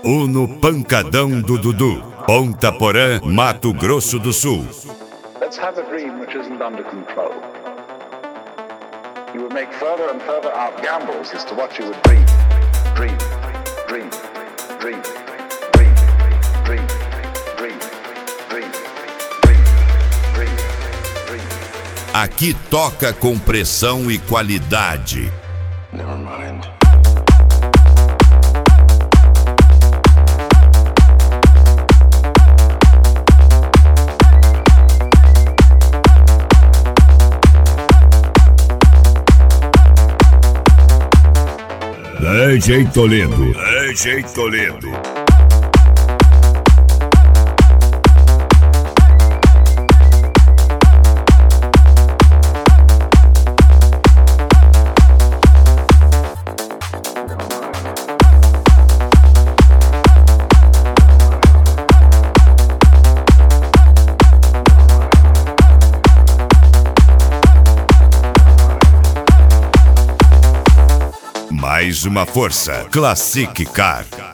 Uno Pancadão do Dudu, Ponta Porã, Mato Grosso do Sul. Let's have a dream which isn't under control. You would make further and further out gambles as to what you would dream. Dream, dream, dream, dream, dream, dream, dream, dream, dream, dream. Aqui toca com pressão e qualidade. Never mind. DJ Toledo. DJ Toledo. Mais uma força. Classic Car.